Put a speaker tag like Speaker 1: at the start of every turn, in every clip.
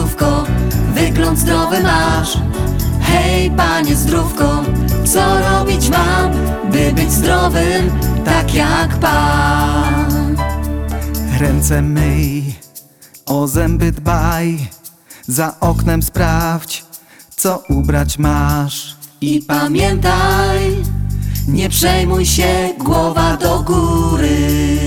Speaker 1: zdrówko, wygląd zdrowy masz. Hej, Panie zdrówko, co robić mam, by być zdrowym, tak jak Pan?
Speaker 2: Ręce myj, o zęby dbaj, za oknem sprawdź, co ubrać masz.
Speaker 1: I pamiętaj, nie przejmuj się, głowa do góry.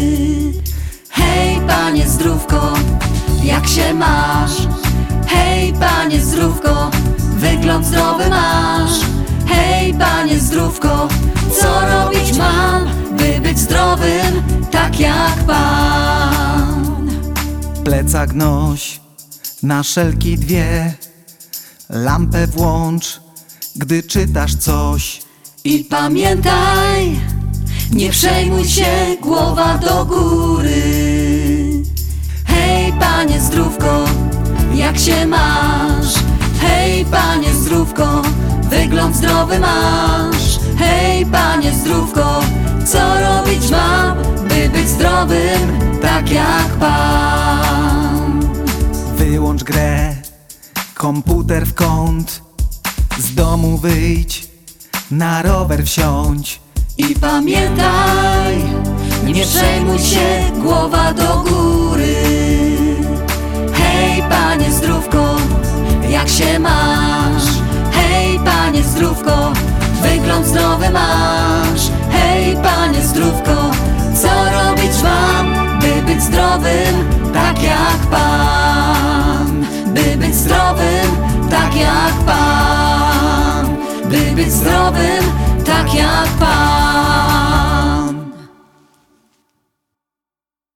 Speaker 1: Hej, Panie zdrówko, jak się masz? Hej, Panie zdrówko, wygląd zdrowy masz. Hej, Panie zdrówko, co robić mam, by być zdrowym, tak jak Pan?
Speaker 2: Plecak noś, na szelki dwie, lampę włącz, gdy czytasz coś.
Speaker 1: I pamiętaj, nie przejmuj się, głowa do góry. Hej, Panie zdrówko, jak się masz? Hej, Panie zdrówko, wygląd zdrowy masz. Hej, Panie zdrówko, co robić mam, by być zdrowym, tak jak Pan?
Speaker 2: Wyłącz grę, komputer w kąt, z domu wyjdź, na rower wsiądź.
Speaker 1: I pamiętaj, nie przejmuj się, głowa do góry. Hej, Panie zdrówko, jak się masz? Hej, Panie zdrówko, wygląd zdrowy masz. Hej, Panie zdrówko, co robić mam, by być zdrowym, tak jak Pan? By być zdrowym, tak jak Pan. By być zdrowym, tak jak Pan.